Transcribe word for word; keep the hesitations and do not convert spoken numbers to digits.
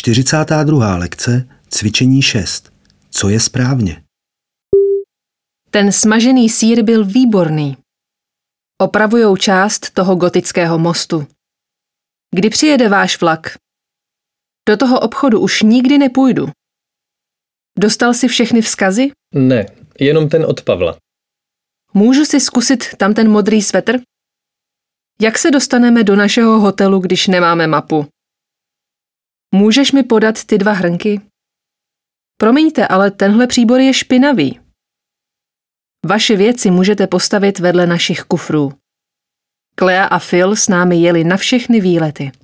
čtyřicátá druhá lekce, cvičení šest. Co je správně? Ten smažený sýr byl výborný. Opravujou část toho gotického mostu. Kdy přijede váš vlak? Do toho obchodu už nikdy nepůjdu. Dostal jsi všechny vzkazy? Ne, jenom ten od Pavla. Můžu si zkusit tam ten modrý svetr? Jak se dostaneme do našeho hotelu, když nemáme mapu? Můžeš mi podat ty dva hrnky? Promiňte, ale tenhle příbor je špinavý. Vaše věci můžete postavit vedle našich kufrů. Clea a Phil s námi jeli na všechny výlety.